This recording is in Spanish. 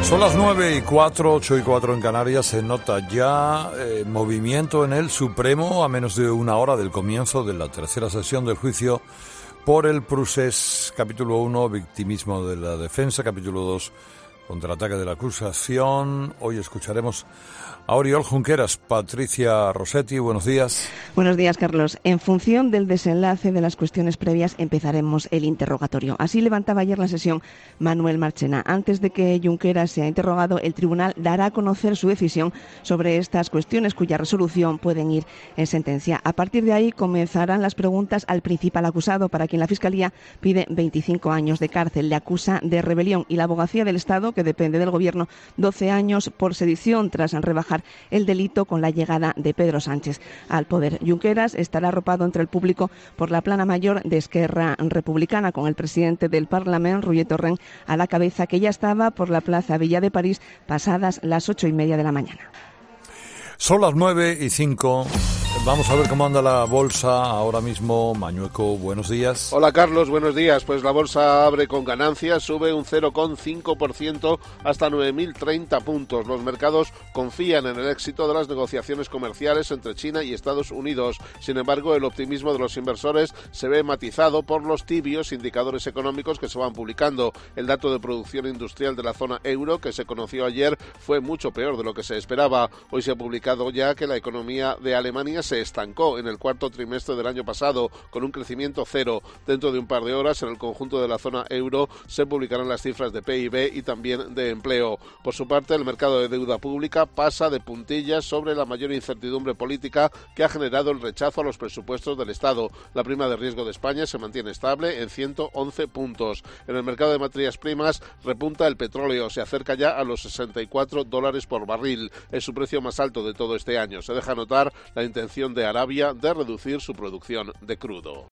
Son las 9:04, 8:04 en Canarias. Se nota ya movimiento en el Supremo a menos de una hora del comienzo de la tercera sesión del juicio por el Procés. Capítulo 1, victimismo de la defensa. Capítulo 2, contraataque de la acusación. Hoy escucharemos a Oriol Junqueras. Patricia Rossetti, buenos días. Buenos días, Carlos. En función del desenlace de las cuestiones previas, empezaremos el interrogatorio. Así levantaba ayer la sesión Manuel Marchena. Antes de que Junqueras sea interrogado, el tribunal dará a conocer su decisión sobre estas cuestiones, cuya resolución pueden ir en sentencia. A partir de ahí comenzarán las preguntas al principal acusado, para quien la Fiscalía pide 25 años de cárcel. Le acusa de rebelión y la Abogacía del Estado, que depende del Gobierno, 12 años por sedición, tras rebajar el delito con la llegada de Pedro Sánchez al poder. Junqueras estará arropado entre el público por la plana mayor de Esquerra Republicana, con el presidente del Parlamento, Roger Torrent, a la cabeza, que ya estaba por la Plaza Villa de París pasadas las 8:30 de la mañana. Son las 9:05. Vamos a ver cómo anda la bolsa ahora mismo. Mañueco, buenos días. Hola, Carlos, buenos días. Pues la bolsa abre con ganancias, sube un 0,5% hasta 9.030 puntos. Los mercados confían en el éxito de las negociaciones comerciales entre China y Estados Unidos. Sin embargo, el optimismo de los inversores se ve matizado por los tibios indicadores económicos que se van publicando. El dato de producción industrial de la zona euro, que se conoció ayer, fue mucho peor de lo que se esperaba. Hoy se ha publicado ya que la economía de Alemania se estancó en el cuarto trimestre del año pasado, con un crecimiento cero. Dentro de un par de horas, en el conjunto de la zona euro, se publicarán las cifras de PIB y también de empleo. Por su parte, el mercado de deuda pública pasa de puntillas sobre la mayor incertidumbre política que ha generado el rechazo a los presupuestos del Estado. La prima de riesgo de España se mantiene estable en 111 puntos. En el mercado de materias primas repunta el petróleo, se acerca ya a los $64 por barril. Es su precio más alto de todo este año. Se deja notar la intención de Arabia de reducir su producción de crudo.